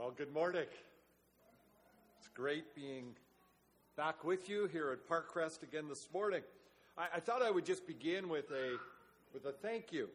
Well, good morning. It's great being back with you here at Parkcrest again this morning. I thought I would just begin with a thank you.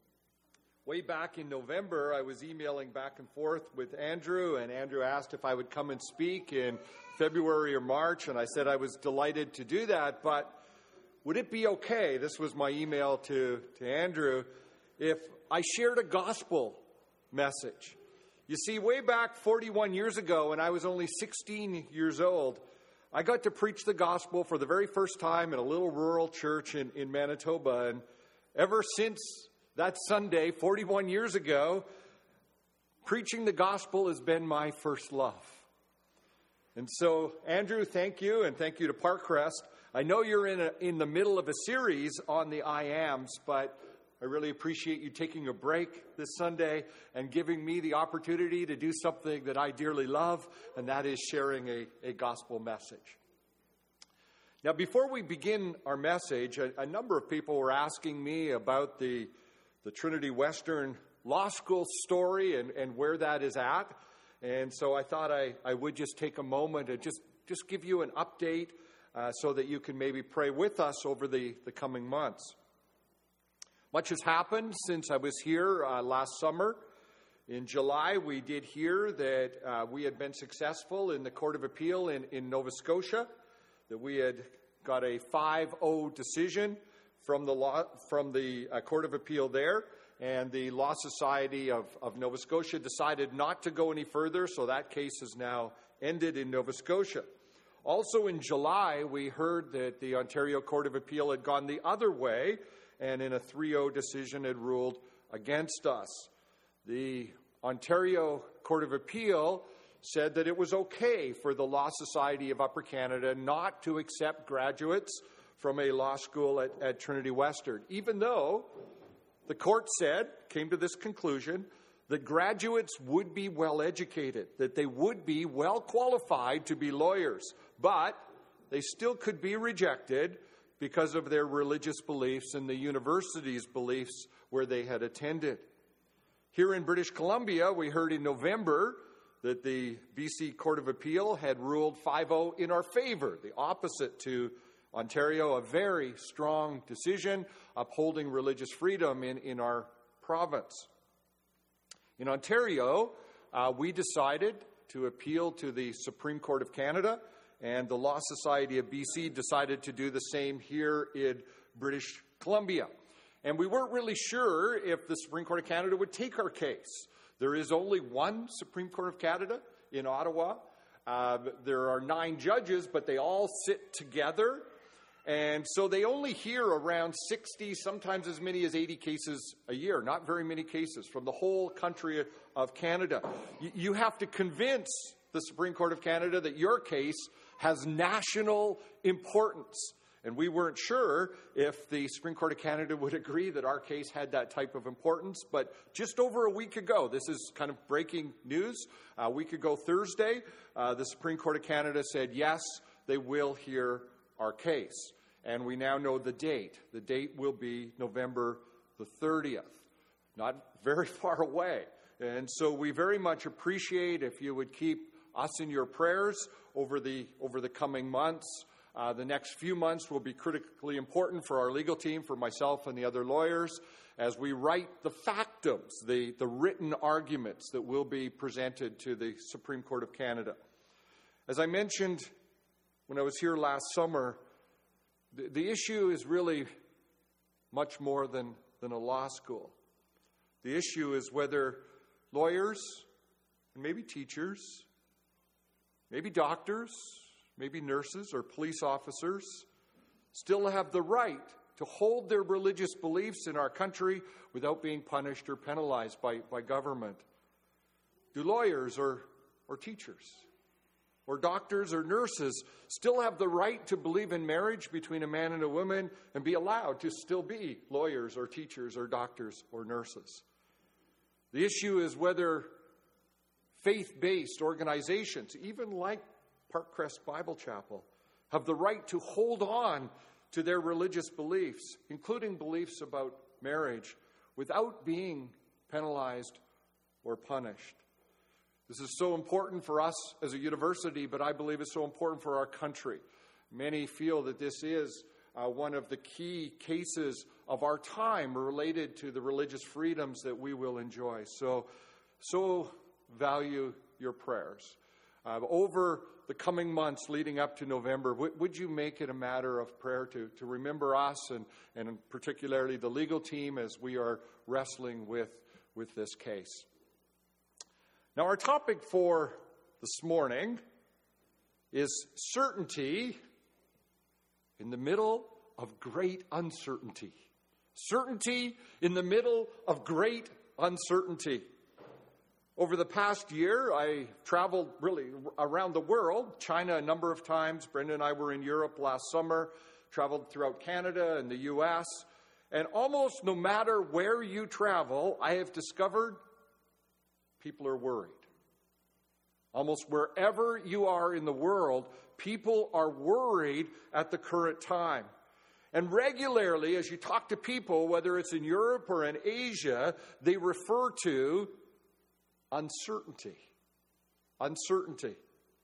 Way back in November, I was emailing back and forth with Andrew, and Andrew asked if I would come and speak in February or March, and I said I was delighted to do that, but would it be okay, this was my email to Andrew, if I shared a gospel message? You see, way back 41 years ago, when I was only 16 years old, I got to preach the gospel for the very first time in a little rural church in Manitoba. And ever since that Sunday, 41 years ago, preaching the gospel has been my first love. And so, Andrew, thank you, and thank you to Parkcrest. I know you're in the middle of a series on the I Ams, but I really appreciate you taking a break this Sunday and giving me the opportunity to do something that I dearly love, and that is sharing a gospel message. Now, before we begin our message, a number of people were asking me about the Trinity Western Law School story and where that is at. And so I thought I would just take a moment and just give you an update so that you can maybe pray with us over the coming months. Much has happened since I was here last summer. In July, we did hear that we had been successful in the Court of Appeal in Nova Scotia, that we had got a 5-0 decision from the Court of Appeal there, and the Law Society of Nova Scotia decided not to go any further, so that case has now ended in Nova Scotia. Also in July, we heard that the Ontario Court of Appeal had gone the other way, and in a 3-0 decision had ruled against us. The Ontario Court of Appeal said that it was okay for the Law Society of Upper Canada not to accept graduates from a law school at Trinity Western, even though the court came to this conclusion, that graduates would be well educated, that they would be well qualified to be lawyers, but they still could be rejected because of their religious beliefs and the university's beliefs where they had attended. Here in British Columbia, we heard in November that the BC Court of Appeal had ruled 5-0 in our favor, the opposite to Ontario, a very strong decision upholding religious freedom in our province. In Ontario, we decided to appeal to the Supreme Court of Canada, and the Law Society of BC decided to do the same here in British Columbia. And we weren't really sure if the Supreme Court of Canada would take our case. There is only one Supreme Court of Canada in Ottawa. There are 9 judges, but they all sit together. And so they only hear around 60, sometimes as many as 80 cases a year. Not very many cases from the whole country of Canada. You have to convince the Supreme Court of Canada that your case has national importance. And we weren't sure if the Supreme Court of Canada would agree that our case had that type of importance. But just over a week ago, this is kind of breaking news, a week ago Thursday, the Supreme Court of Canada said, yes, they will hear our case. And we now know the date. The date will be November the 30th. Not very far away. And so we very much appreciate if you would keep us in your prayers over the coming months. The next few months will be critically important for our legal team, for myself and the other lawyers, as we write the factums, the written arguments that will be presented to the Supreme Court of Canada. As I mentioned when I was here last summer, the issue is really much more than a law school. The issue is whether lawyers, and maybe teachers, maybe doctors, maybe nurses or police officers, still have the right to hold their religious beliefs in our country without being punished or penalized by government. Do lawyers or teachers or doctors or nurses still have the right to believe in marriage between a man and a woman and be allowed to still be lawyers or teachers or doctors or nurses? The issue is whether faith-based organizations, even like Parkcrest Bible Chapel, have the right to hold on to their religious beliefs, including beliefs about marriage, without being penalized or punished. This is so important for us as a university, but I believe it's so important for our country. Many feel that this is one of the key cases of our time related to the religious freedoms that we will enjoy. So value your prayers. Over the coming months leading up to November, would you make it a matter of prayer to remember us and particularly the legal team as we are wrestling with this case? Now, our topic for this morning is certainty in the middle of great uncertainty. Certainty in the middle of great uncertainty. Over the past year, I traveled really around the world, China a number of times. Brenda and I were in Europe last summer, traveled throughout Canada and the U.S. And almost no matter where you travel, I have discovered people are worried. Almost wherever you are in the world, people are worried at the current time. And regularly, as you talk to people, whether it's in Europe or in Asia, they refer to uncertainty. Uncertainty.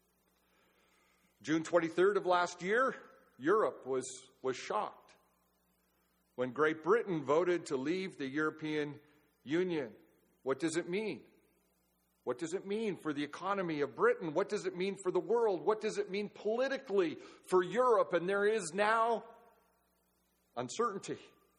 June 23rd of last year, Europe was shocked when Great Britain voted to leave the European Union. What does it mean? What does it mean for the economy of Britain? What does it mean for the world? What does it mean politically for Europe? And there is now uncertainty.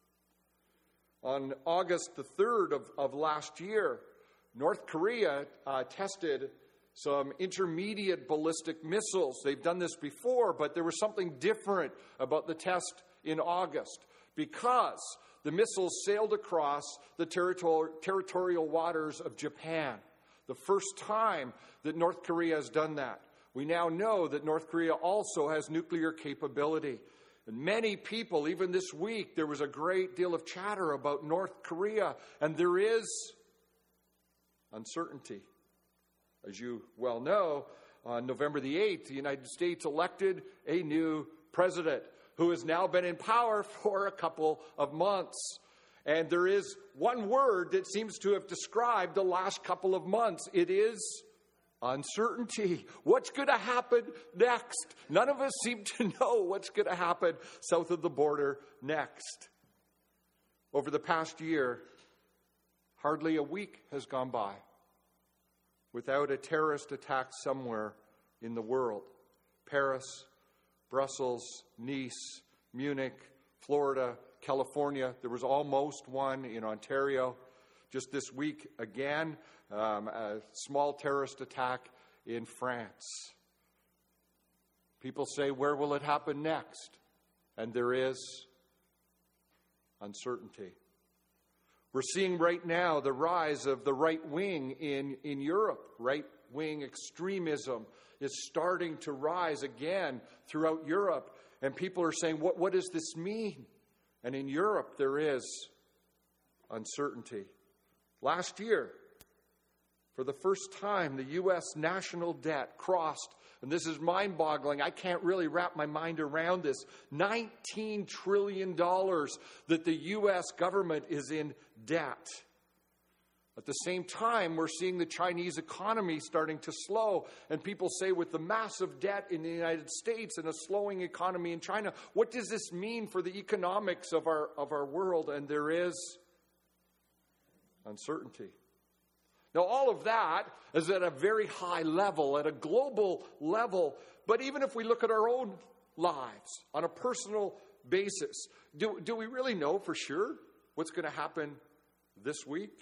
On August the 3rd of last year, North Korea tested some intermediate ballistic missiles. They've done this before, but there was something different about the test in August because the missiles sailed across the territorial waters of Japan. The first time that North Korea has done that. We now know that North Korea also has nuclear capability. And many people, even this week, there was a great deal of chatter about North Korea, and there is uncertainty. As you well know, on November the 8th, the United States elected a new president who has now been in power for a couple of months. And there is one word that seems to have described the last couple of months. It is uncertainty. What's going to happen next? None of us seem to know what's going to happen south of the border next. Over the past year, hardly a week has gone by without a terrorist attack somewhere in the world. Paris, Brussels, Nice, Munich, Florida, California. There was almost one in Ontario. Just this week, again, a small terrorist attack in France. People say, where will it happen next? And there is uncertainty. We're seeing right now the rise of the right wing in Europe. Right wing extremism is starting to rise again throughout Europe. And people are saying, what does this mean? And in Europe, there is uncertainty. Last year, for the first time, the U.S. national debt crossed, and this is mind-boggling, I can't really wrap my mind around this, $19 trillion that the U.S. government is in debt. At the same time, we're seeing the Chinese economy starting to slow. And people say with the massive debt in the United States and a slowing economy in China, what does this mean for the economics of our world? And there is uncertainty. Now, all of that is at a very high level, at a global level. But even if we look at our own lives on a personal basis, do we really know for sure what's going to happen this week?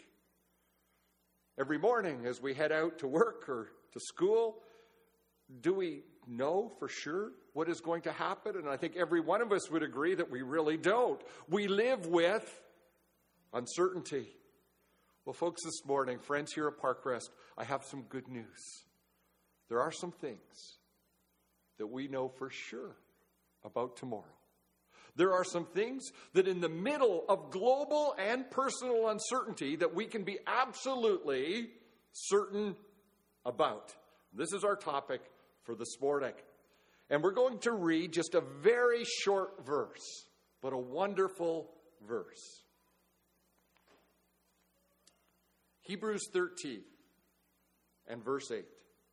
Every morning as we head out to work or to school, do we know for sure what is going to happen? And I think every one of us would agree that we really don't. We live with uncertainty. Well, folks, this morning, friends here at Parkrest, I have some good news. There are some things that we know for sure about tomorrow. There are some things that in the middle of global and personal uncertainty that we can be absolutely certain about. This is our topic for this morning. And we're going to read just a very short verse, but a wonderful verse. Hebrews 13 and verse 8.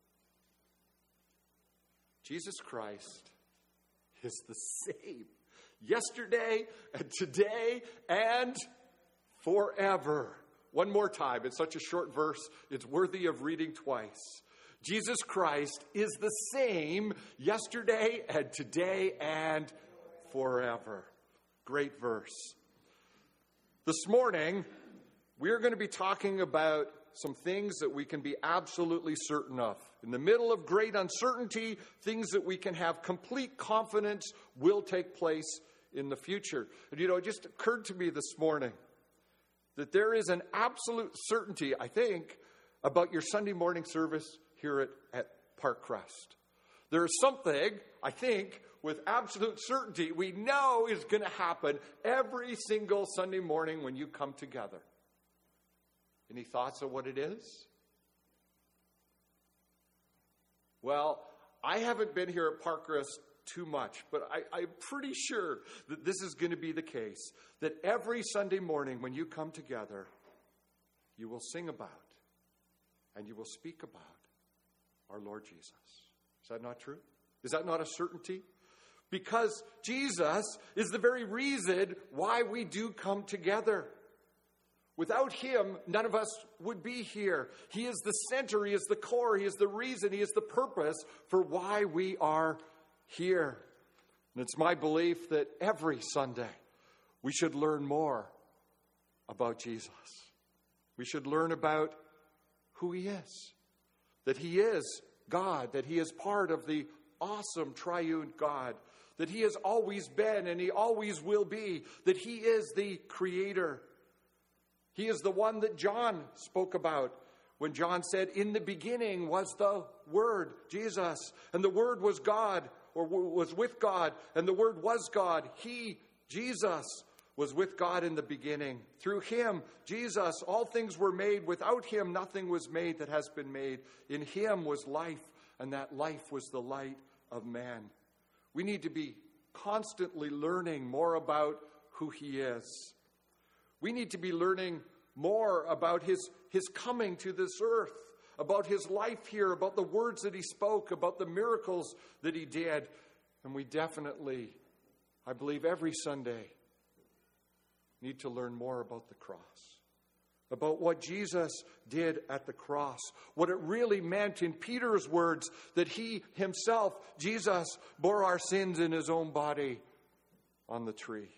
Jesus Christ is the same yesterday and today and forever. One more time. It's such a short verse, it's worthy of reading twice. Jesus Christ is the same yesterday and today and forever. Great verse. This morning, we're going to be talking about some things that we can be absolutely certain of. In the middle of great uncertainty, things that we can have complete confidence will take place in the future. And it just occurred to me this morning that there is an absolute certainty, I think, about your Sunday morning service here at Parkcrest. There is something, I think, with absolute certainty we know is going to happen every single Sunday morning when you come together. Any thoughts on what it is? Well, I haven't been here at Parkcrest too much, but I'm pretty sure that this is going to be the case, that every Sunday morning when you come together, you will sing about and you will speak about our Lord Jesus. Is that not true? Is that not a certainty? Because Jesus is the very reason why we do come together. Without him, none of us would be here. He is the center, he is the core, he is the reason, he is the purpose for why we are here. And it's my belief that every Sunday we should learn more about Jesus. We should learn about who he is. That he is God, that he is part of the awesome triune God, that he has always been and he always will be, that he is the creator. He is the one that John spoke about when John said, "In the beginning was the Word, Jesus, and the Word was God, or was with God, and the Word was God. He, Jesus, was with God in the beginning. Through him, Jesus, all things were made. Without him, nothing was made that has been made. In him was life, and that life was the light of man." We need to be constantly learning more about who he is. We need to be learning more about his coming to this earth, about his life here, about the words that he spoke, about the miracles that he did. And we definitely, I believe every Sunday, need to learn more about the cross, about what Jesus did at the cross, what it really meant in Peter's words, that he himself, Jesus, bore our sins in his own body on the tree.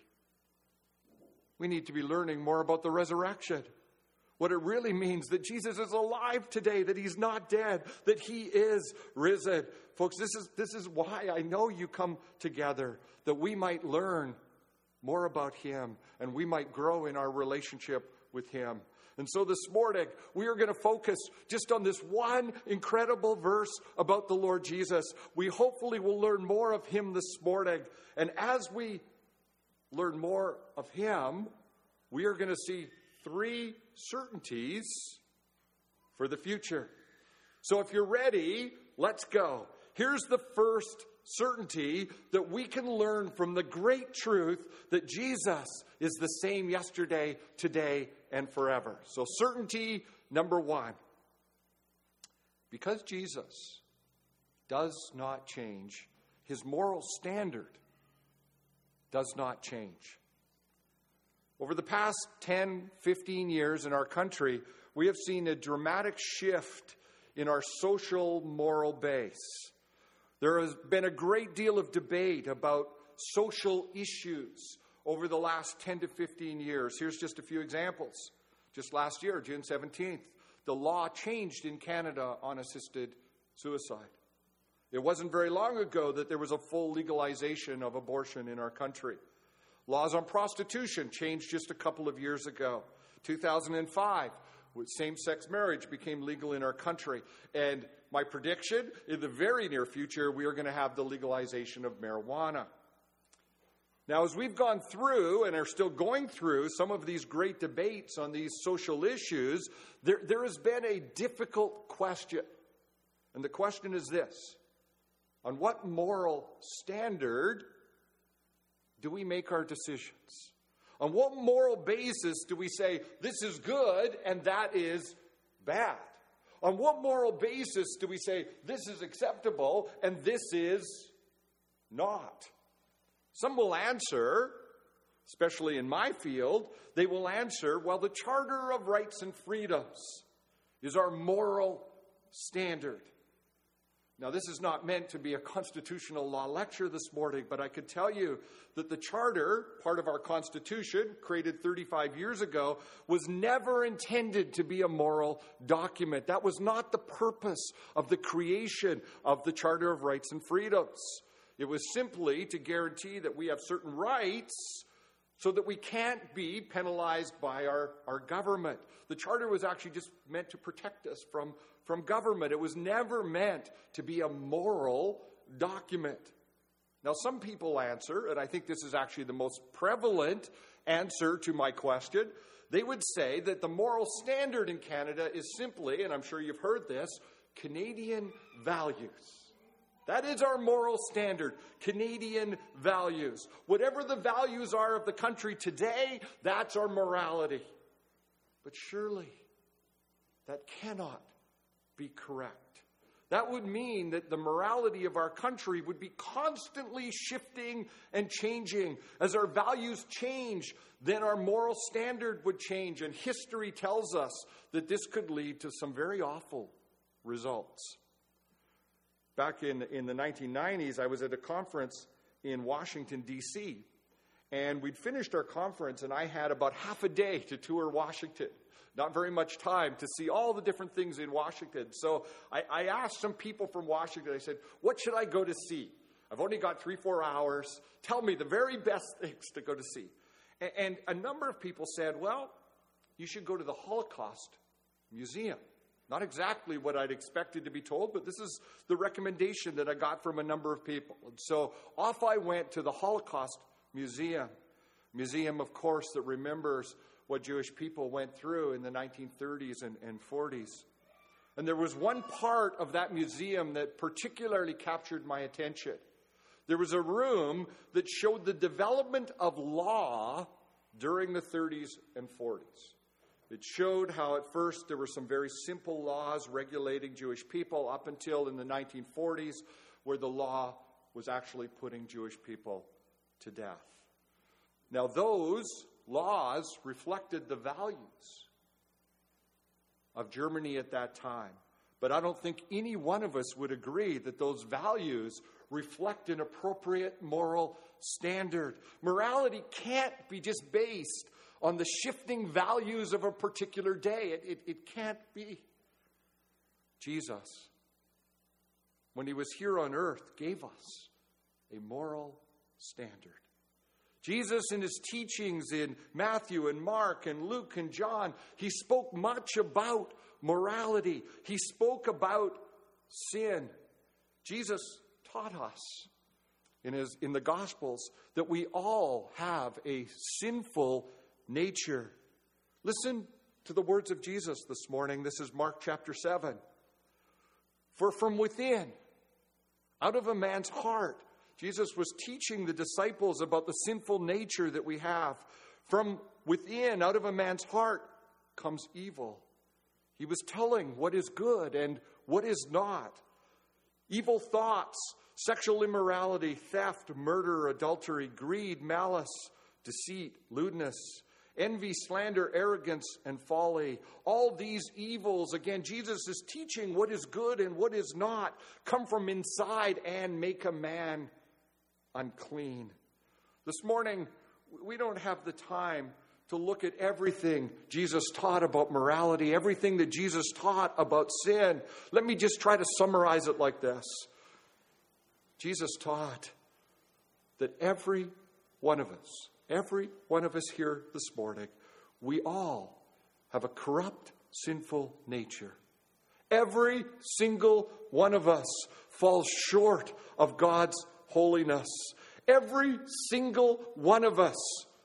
We need to be learning more about the resurrection, what it really means that Jesus is alive today, that he's not dead, that he is risen. Folks, this is why I know you come together, that we might learn more about him and we might grow in our relationship with him. And so this morning, we are going to focus just on this one incredible verse about the Lord Jesus. We hopefully will learn more of him this morning. And as we learn more of him, we are going to see three certainties for the future. So if you're ready, let's go. Here's the first certainty that we can learn from the great truth that Jesus is the same yesterday, today, and forever. So certainty number one. Because Jesus does not change, his moral standard does not change. Over the past 10, 15 years in our country, we have seen a dramatic shift in our social moral base. There has been a great deal of debate about social issues over the last 10 to 15 years. Here's just a few examples. Just last year, June 17th, the law changed in Canada on assisted suicide. It wasn't very long ago that there was a full legalization of abortion in our country. Laws on prostitution changed just a couple of years ago. 2005, same-sex marriage became legal in our country. And my prediction, in the very near future, we are going to have the legalization of marijuana. Now, as we've gone through and are still going through some of these great debates on these social issues, there has been a difficult question. And the question is this: on what moral standard do we make our decisions? On what moral basis do we say this is good and that is bad? On what moral basis do we say this is acceptable and this is not? Some will answer, especially in my field, they will answer, well, the Charter of Rights and Freedoms is our moral standard. Now, this is not meant to be a constitutional law lecture this morning, but I could tell you that the Charter, part of our Constitution, created 35 years ago, was never intended to be a moral document. That was not the purpose of the creation of the Charter of Rights and Freedoms. It was simply to guarantee that we have certain rights so that we can't be penalized by our government. The Charter was actually just meant to protect us from government. It was never meant to be a moral document. Now, some people answer, and I think this is actually the most prevalent answer to my question, they would say that the moral standard in Canada is simply, and I'm sure you've heard this, Canadian values. That is our moral standard, Canadian values. Whatever the values are of the country today, that's our morality. But surely that cannot be correct. That would mean that the morality of our country would be constantly shifting and changing. As our values change, then our moral standard would change. And history tells us that this could lead to some very awful results. Back in the 1990s, I was at a conference in Washington, D.C., and we'd finished our conference, and I had about half a day to tour Washington. Not very much time to see all the different things in Washington. So I asked some people from Washington, I said, what should I go to see? I've only got 3-4 hours. Tell me the very best things to go to see. And a number of people said, well, you should go to the Holocaust Museum. Not exactly what I'd expected to be told, but this is the recommendation that I got from a number of people. And so off I went to the Holocaust Museum. Museum, of course, that remembers what Jewish people went through in the 1930s and 40s. And there was one part of that museum that particularly captured my attention. There was a room that showed the development of law during the 30s and 40s. It showed how at first there were some very simple laws regulating Jewish people up until in the 1940s where the law was actually putting Jewish people to death. Now those laws reflected the values of Germany at that time. But I don't think any one of us would agree that those values reflect an appropriate moral standard. Morality can't be just based on the shifting values of a particular day. It can't be. Jesus, when he was here on earth, gave us a moral standard. Jesus, in his teachings in Matthew and Mark and Luke and John, he spoke much about morality. He spoke about sin. Jesus taught us in the Gospels that we all have a sinful nature. Listen to the words of Jesus this morning. This is Mark chapter 7. For from within, out of a man's heart, Jesus was teaching the disciples about the sinful nature that we have. From within, out of a man's heart, comes evil. He was telling what is good and what is not. Evil thoughts, sexual immorality, theft, murder, adultery, greed, malice, deceit, lewdness, envy, slander, arrogance, and folly. All these evils, again, Jesus is teaching what is good and what is not, come from inside and make a man unclean. This morning, we don't have the time to look at everything Jesus taught about morality, everything that Jesus taught about sin. Let me just try to summarize it like this. Jesus taught that every one of us here this morning, we all have a corrupt, sinful nature. Every single one of us falls short of God's holiness. Every single one of us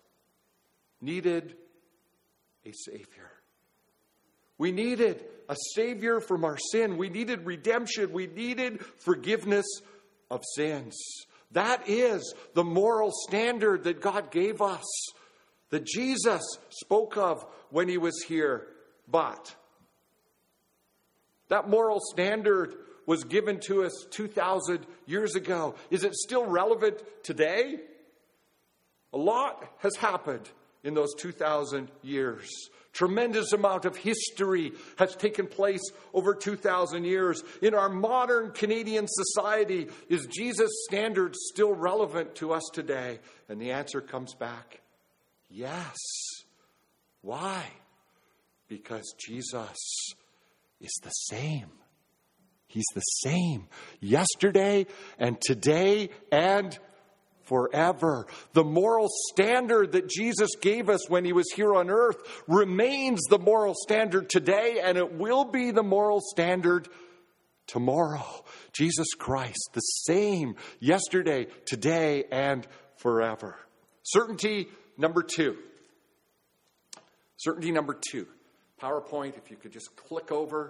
needed a Savior. We needed a Savior from our sin. We needed redemption. We needed forgiveness of sins. That is the moral standard that God gave us, that Jesus spoke of when he was here. But That moral standard was given to us 2,000 years ago. Is it still relevant today? A lot has happened in those 2,000 years. Tremendous amount of history has taken place over 2,000 years. In our modern Canadian society, is Jesus' standard still relevant to us today? And the answer comes back, yes. Why? Because Jesus is the same. He's the same yesterday and today and forever. The moral standard that Jesus gave us when he was here on earth remains the moral standard today, and it will be the moral standard tomorrow. Jesus Christ, the same yesterday, today, and forever. Certainty number 2. Certainty number 2. PowerPoint, if you could just click over.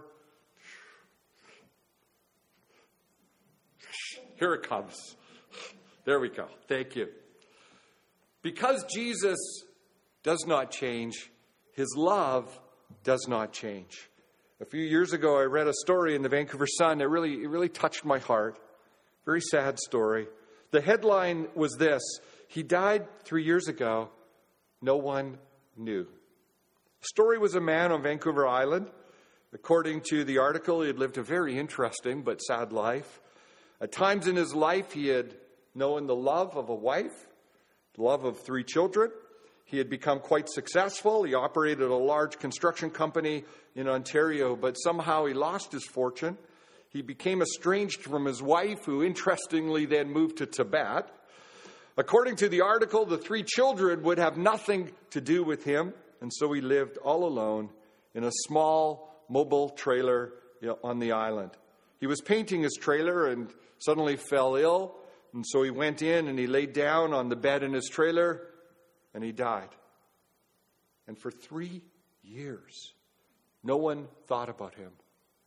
Here it comes. There we go. Thank you. Because Jesus does not change, his love does not change. A few years ago, I read a story in the Vancouver Sun that really touched my heart. Very sad story. The headline was this: he died 3 years ago. No one knew. The story was a man on Vancouver Island. According to the article, he had lived a very interesting but sad life. At times in his life, he had known the love of a wife, the love of 3 children. He had become quite successful. He operated a large construction company in Ontario, but somehow he lost his fortune. He became estranged from his wife, who interestingly then moved to Tibet. According to the article, the 3 children would have nothing to do with him, and so he lived all alone in a small mobile trailer on the island. He was painting his trailer and suddenly fell ill. And so he went in and he laid down on the bed in his trailer and he died. And for 3 years, no one thought about him.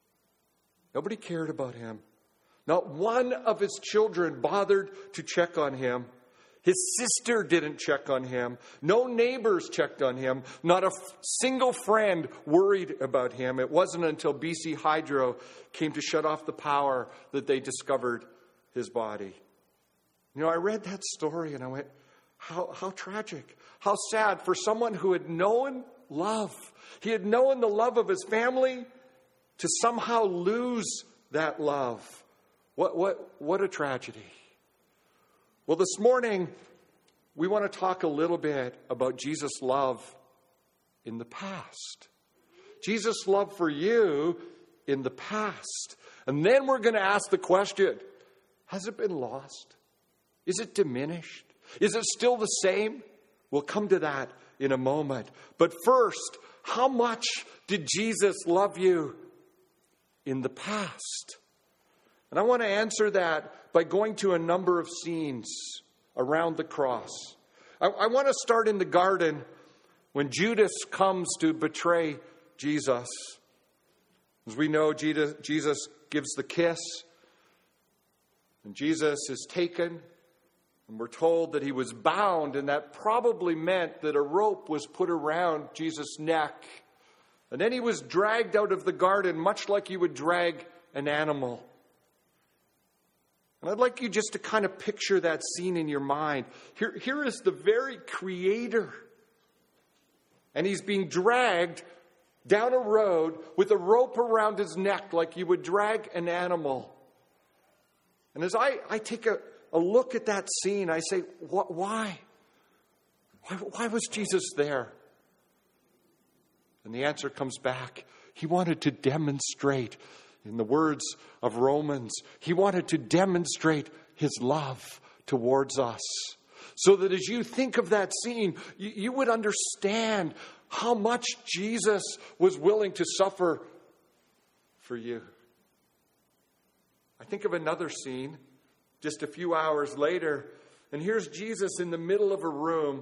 Nobody cared about him. Not one of his children bothered to check on him. His sister didn't check on him. No neighbors checked on him. Not a single friend worried about him. It wasn't until BC Hydro came to shut off the power that they discovered his body. I read that story and I went, how tragic, how sad for someone who had known love. He had known the love of his family to somehow lose that love. What a tragedy. Well, this morning, we want to talk a little bit about Jesus' love in the past. Jesus' love for you in the past. And then we're going to ask the question, has it been lost? Is it diminished? Is it still the same? We'll come to that in a moment. But first, how much did Jesus love you in the past? And I want to answer that by going to a number of scenes around the cross. I want to start in the garden when Judas comes to betray Jesus. As we know, Jesus gives the kiss, and Jesus is taken. And we're told that he was bound, and that probably meant that a rope was put around Jesus' neck. And then he was dragged out of the garden, much like you would drag an animal. And I'd like you just to kind of picture that scene in your mind. Here is the very Creator. And he's being dragged down a road with a rope around his neck like you would drag an animal. And as I take a look at that scene, I say, why? Why was Jesus there? And the answer comes back. He wanted to demonstrate, in the words of Romans, he wanted to demonstrate his love towards us. So that as you think of that scene, you would understand how much Jesus was willing to suffer for you. I think of another scene just a few hours later, and here's Jesus in the middle of a room,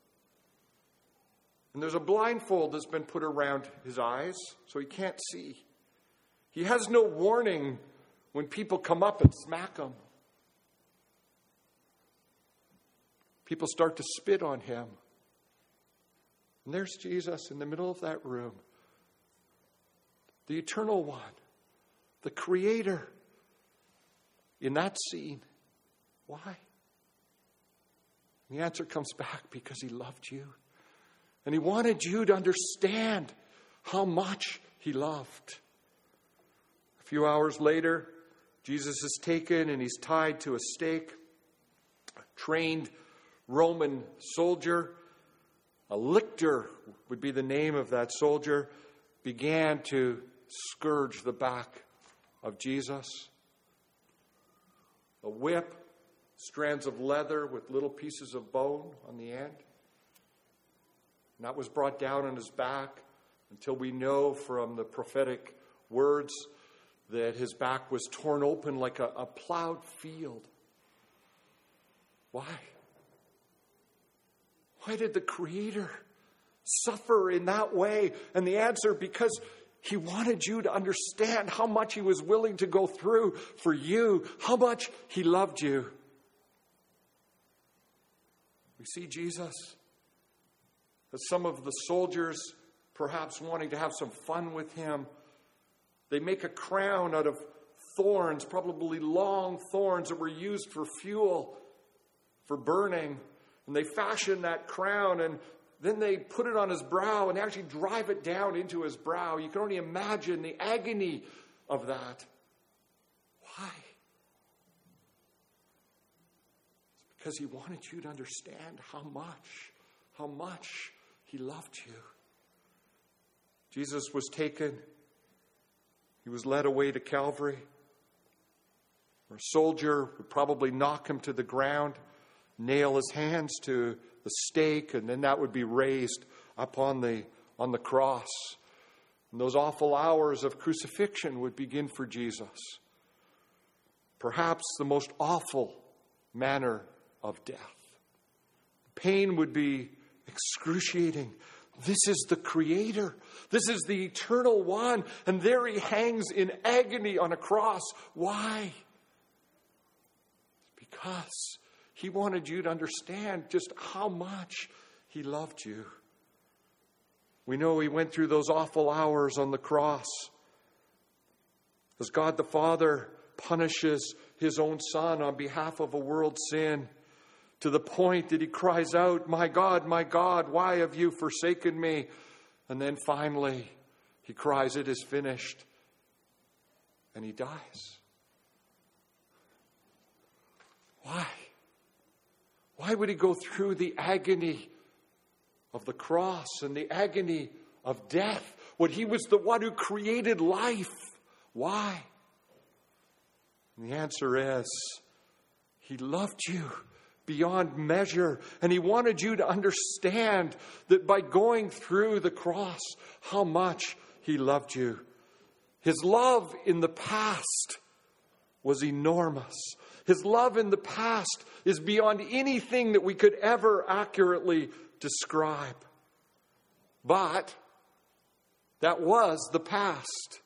and there's a blindfold that's been put around his eyes so he can't see. He has no warning when people come up and smack him. People start to spit on him. And there's Jesus in the middle of that room, the Eternal One, the Creator, in that scene. Why? The answer comes back because he loved you. And he wanted you to understand how much he loved. A few hours later, Jesus is taken and he's tied to a stake. A trained Roman soldier, a lictor would be the name of that soldier, began to scourge the back of Jesus. A whip, strands of leather with little pieces of bone on the end. And that was brought down on his back until we know from the prophetic words that his back was torn open like a plowed field. Why? Why did the Creator suffer in that way? And the answer, because he wanted you to understand how much he was willing to go through for you, how much he loved you. We see Jesus as some of the soldiers, perhaps wanting to have some fun with him. They make a crown out of thorns, probably long thorns that were used for fuel, for burning. And they fashion that crown, and then they put it on his brow and actually drive it down into his brow. You can only imagine the agony of that. Why? It's because he wanted you to understand how much he loved you. Jesus was taken. He was led away to Calvary, where a soldier would probably knock him to the ground, nail his hands to the stake, and then that would be raised up on the cross. And those awful hours of crucifixion would begin for Jesus. Perhaps the most awful manner of death. Pain would be excruciating. This is the Creator. This is the Eternal One. And there he hangs in agony on a cross. Why? Because he wanted you to understand just how much he loved you. We know he went through those awful hours on the cross as God the Father punishes his own Son on behalf of a world sin, to the point that he cries out, my God, why have you forsaken me?" And then finally he cries, "It is finished." And he dies. Why? Why would he go through the agony of the cross and the agony of death when he was the one who created life? Why? And the answer is, he loved you beyond measure. And he wanted you to understand that by going through the cross, how much he loved you. His love in the past was enormous. His love in the past is beyond anything that we could ever accurately describe. But that was the past.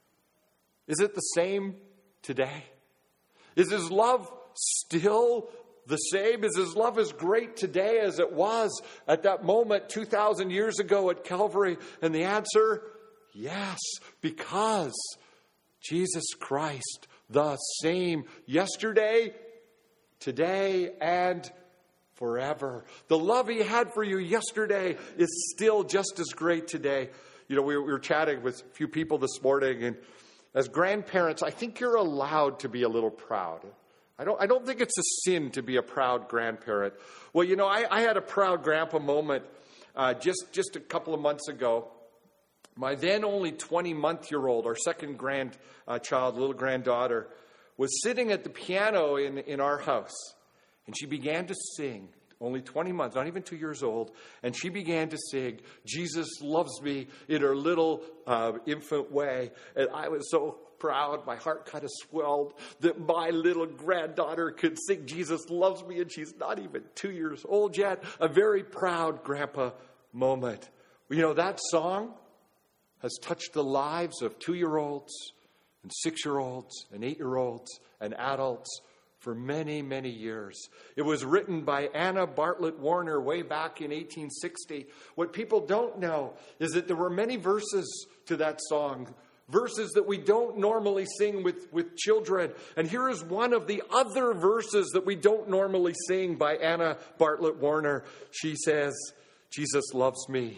Is it the same today? Is his love still the same? Is his love as great today as it was at that moment 2,000 years ago at Calvary? And the answer, yes, because Jesus Christ, the same yesterday, today, and forever. The love he had for you yesterday is still just as great today. You know, we were chatting with a few people this morning, and as grandparents, I think you're allowed to be a little proud. I don't think it's a sin to be a proud grandparent. Well, you know, I had a proud grandpa moment just a couple of months ago. My then only 20-month-year-old, our second grandchild, little granddaughter, was sitting at the piano in our house. And she began to sing, only 20 months, not even 2 years old. And she began to sing, "Jesus Loves Me," in her little infant way. And I was so proud, my heart kind of swelled that my little granddaughter could sing "Jesus Loves Me," and she's not even 2 years old yet. A very proud grandpa moment. You know, that song has touched the lives of 2-year-olds and 6-year-olds and 8-year-olds and adults for many, many years. It was written by Anna Bartlett Warner way back in 1860. What people don't know is that there were many verses to that song verses that we don't normally sing with children. And here is one of the other verses that we don't normally sing by Anna Bartlett Warner. She says, Jesus loves me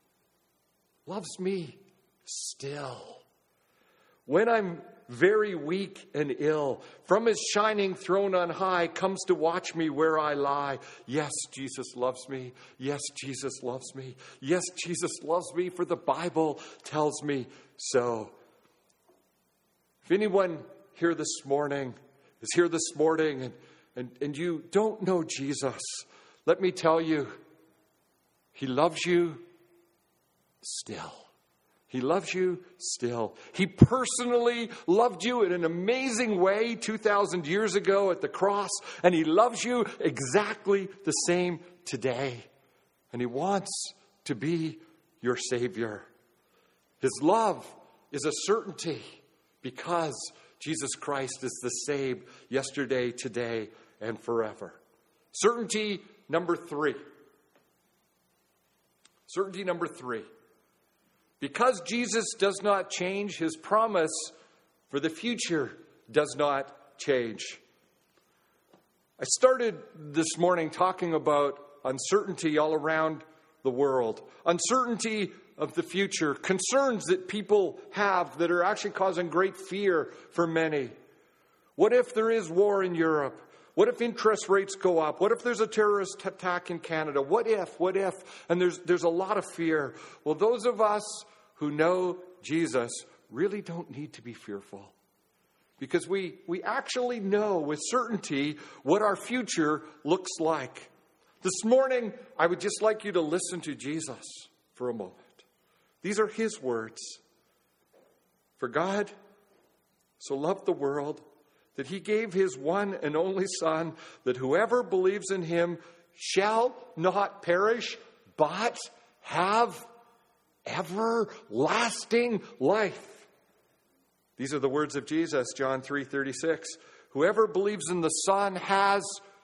still. When I'm very weak and ill, from his shining throne on high comes to watch me where I lie. Yes, Jesus loves me. Yes, Jesus loves me. Yes, Jesus loves me, for the Bible tells me so. If anyone here this morning is here this morning and you don't know Jesus, let me tell you, he loves you still. He loves you still. He personally loved you in an amazing way 2,000 years ago at the cross, and he loves you exactly the same today. And he wants to be your Savior. His love is a certainty because Jesus Christ is the same yesterday, today, and forever. Certainty number 3. Certainty number 3. Because Jesus does not change, his promise for the future does not change. I started this morning talking about uncertainty all around the world. Uncertainty of the future. Concerns that people have that are actually causing great fear for many. What if there is war in Europe? What if interest rates go up? What if there's a terrorist attack in Canada? What if? And there's a lot of fear. Well, those of us who know Jesus really don't need to be fearful. Because we actually know with certainty what our future looks like. This morning, I would just like you to listen to Jesus for a moment. These are his words. For God so loved the world that he gave his one and only Son, that whoever believes in him shall not perish, but have everlasting life. These are the words of Jesus, John 3:36. Whoever believes in the Son has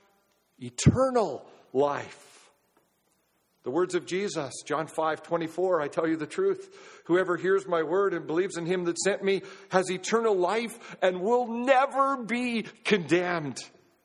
eternal life. The words of Jesus, John 5:24, I tell you the truth. Whoever hears my word and believes in him that sent me has eternal life and will never be condemned.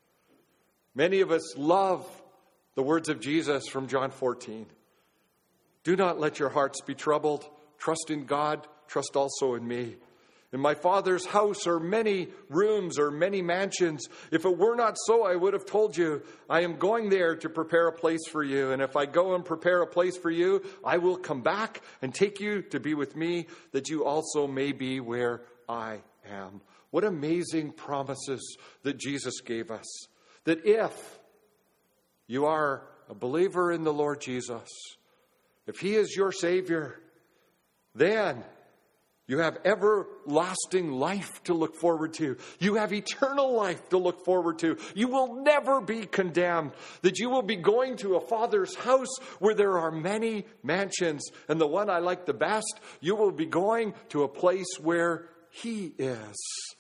Many of us love the words of Jesus from John 14. Do not let your hearts be troubled. Trust in God. Trust also in me. In my Father's house are many rooms or many mansions. If it were not so, I would have told you. I am going there to prepare a place for you. And if I go and prepare a place for you, I will come back and take you to be with me, that you also may be where I am. What amazing promises that Jesus gave us. That if you are a believer in the Lord Jesus, if he is your Savior, then you have everlasting life to look forward to. You have eternal life to look forward to. You will never be condemned. That you will be going to a Father's house where there are many mansions. And the one I like the best, you will be going to a place where he is.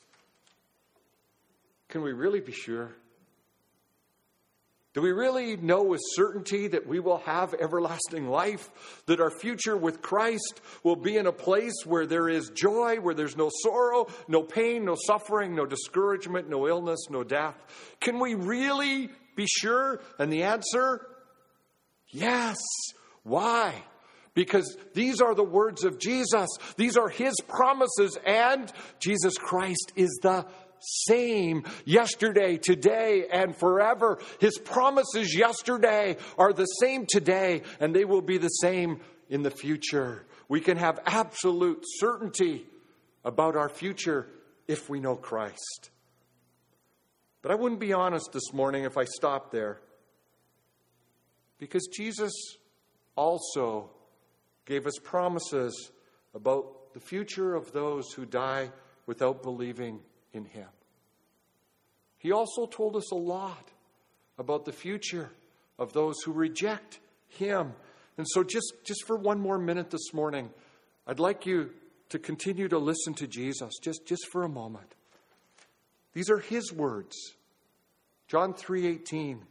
Can we really be sure? Do we really know with certainty that we will have everlasting life? That our future with Christ will be in a place where there is joy, where there's no sorrow, no pain, no suffering, no discouragement, no illness, no death? Can we really be sure? And the answer, yes. Why? Because these are the words of Jesus. These are his promises, and Jesus Christ is the same yesterday, today, and forever. His promises yesterday are the same today, and they will be the same in the future. We can have absolute certainty about our future if we know Christ. But I wouldn't be honest this morning if I stopped there. Because Jesus also gave us promises about the future of those who die without believing in him. He also told us a lot about the future of those who reject him. And so just for one more minute this morning, I'd like you to continue to listen to Jesus just for a moment. These are his words. John 3:18.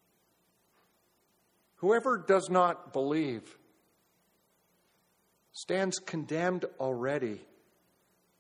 Whoever does not believe stands condemned already,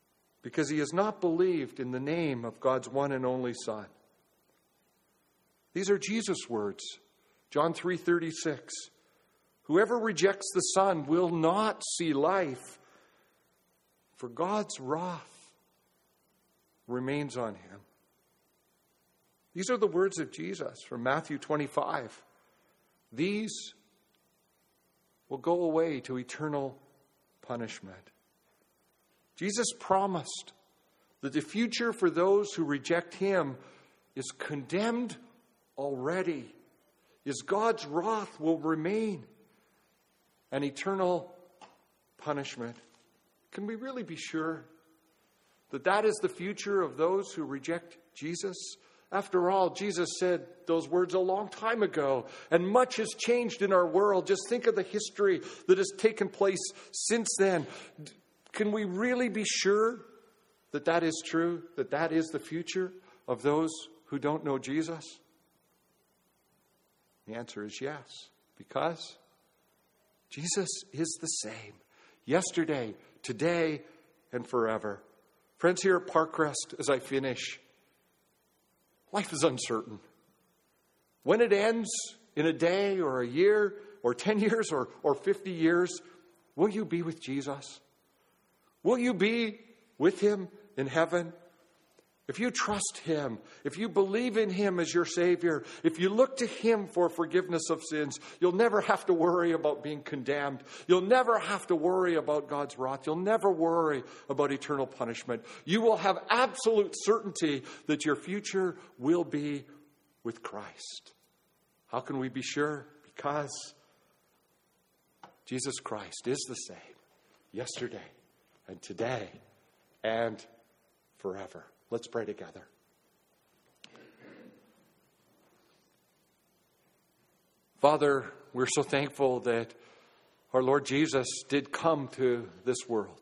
because he has not believed in the name of God's one and only Son. These are Jesus' words. John 3:36. Whoever rejects the Son will not see life, for God's wrath remains on him. These are the words of Jesus from Matthew 25. These will go away to eternal punishment. Jesus promised that the future for those who reject him is condemned already, is God's wrath will remain and eternal punishment. Can we really be sure that that is the future of those who reject Jesus? After all, Jesus said those words a long time ago, and much has changed in our world. Just think of the history that has taken place since then. Can we really be sure that that is true, that that is the future of those who don't know Jesus? The answer is yes, because Jesus is the same yesterday, today, and forever. Friends, here at Parkcrest, as I finish, life is uncertain. When it ends, in a day or a year or 10 years or 50 years, will you be with Jesus? Will you be with him in heaven? If you trust him, if you believe in him as your Savior, if you look to him for forgiveness of sins, you'll never have to worry about being condemned. You'll never have to worry about God's wrath. You'll never worry about eternal punishment. You will have absolute certainty that your future will be with Christ. How can we be sure? Because Jesus Christ is the same yesterday and today and forever. Let's pray together. Father, we're so thankful that our Lord Jesus did come to this world.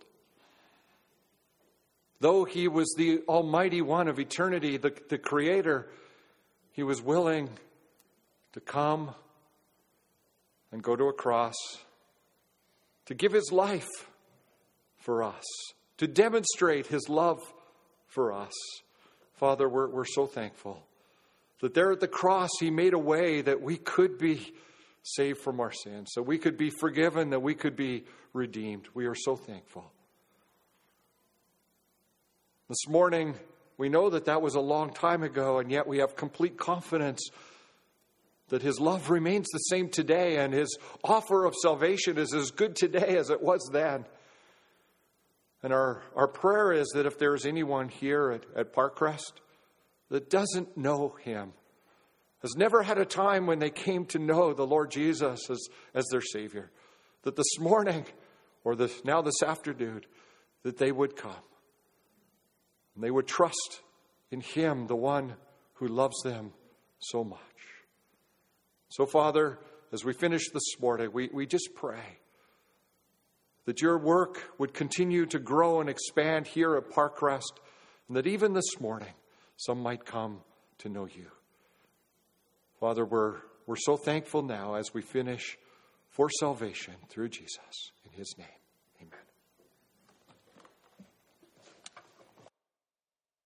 Though he was the Almighty One of eternity, the Creator, he was willing to come and go to a cross, to give his life for us, to demonstrate his love for us. Father, we're so thankful that there at the cross he made a way that we could be saved from our sins, that we could be forgiven, that we could be redeemed. We are so thankful. This morning, we know that that was a long time ago, and yet we have complete confidence that his love remains the same today, and his offer of salvation is as good today as it was then. And our prayer is that if there is anyone here at Parkcrest that doesn't know him, has never had a time when they came to know the Lord Jesus as their Savior, that this morning or now this afternoon, that they would come. And they would trust in him, the one who loves them so much. So, Father, as we finish this morning, we just pray that your work would continue to grow and expand here at Parkcrest, and that even this morning, some might come to know you. Father, we're so thankful now as we finish for salvation through Jesus. In his name.